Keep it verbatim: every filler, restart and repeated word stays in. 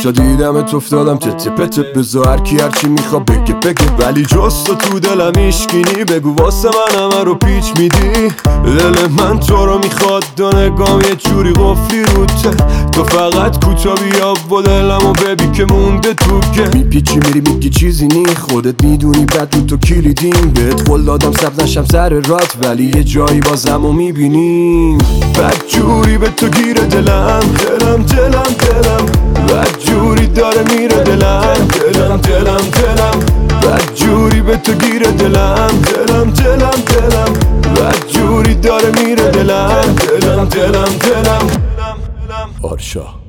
شا دیدمت افتادم تته پته، بذار هر کی هرچی میخوا بگه بگه، ولی جز تو تو دلم ایشگینی. بگو واسه من همه رو پیچ میدی، دل من تو رو میخواد، دو نگام یه جوری قفلی روته. تو فقط کوتا بیا و دلمو ببین که مونده تو که میپیچی میری میگی چیزی نی، خودت میدونی بعد رو تو کلیدیم. بهت قول دادم سب نشم سر رات، ولی یه جایی بازمو میبینیم. بد جوری به تو گیره دلم دلم دلم دلم، بد جوری داره میره دلم دلم دلم دلم، بد جوری به تو گیره دلم دلم دلم دلم، بد جوری داره میره دلم دلم دلم دلم. آرشا